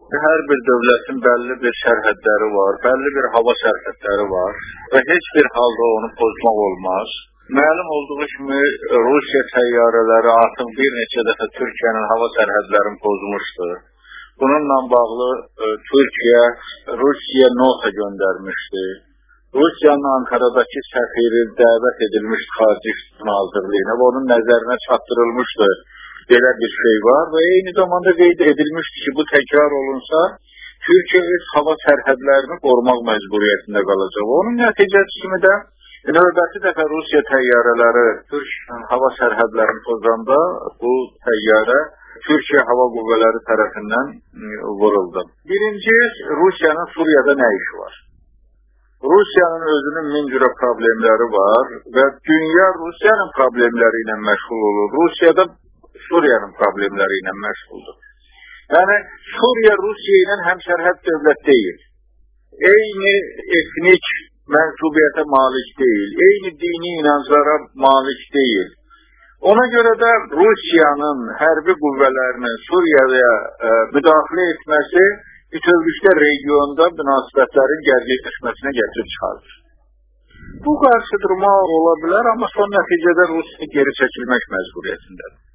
Hər bir dövlətin bəlli bir sərhədləri var, bəlli bir hava sərhədləri var və heç bir halda onu pozmaq olmaz. Məlum olduğu kimi Rusiya təyyarələri artıq bir neçə dəfə Türkiyənin hava sərhədlərini pozmuşdur. Bununla bağlı Türkiyə Rusiya nota göndərmişdi. Rusiyanın Ankaradakı səfiri dəvət edilmişdi Xarici İşlər Nazirliyinə və onun nəzərinə çatdırılmışdı. Belə bir şey var və eyni zamanda qeyd edilmişdi ki, bu təkrar olunsa, Türkiyə öz hava sərhədlərini qorumaq məcburiyyətində qalacaq. Onun nəticəsi kimi də növbəti dəfə Rusiya təyyarələri Türkiyənin hava sərhədlərini pozanda bu təyyarə Türkiyə Hava Qüvvələri tərəfindən vuruldu. Birinci, Rusiyanın Suriyada nə işi var? Rusiyanın özünün min cürə problemləri var və dünya Rusiyanın problemləri ilə məşğul olur. Rusiyada Suriyanın problemləri ilə məşğuldur. Yəni, Suriya Rusiya ilə həmsərhəd dövlət deyil. Eyni etnik mənsubiyyətə malik deyil. Eyni dini inanclara malik deyil. Ona görə də Rusiyanın hərbi qüvvələrinin Suriyaya müdaxilə etməsi bütövlükdə regionda münasibətlərin gərginləşməsinə gətirib çıxardır. Bu qarşıdurma ola bilər, amma son nəticədə Rusiya geri çəkilmək məcburiyyətindədir.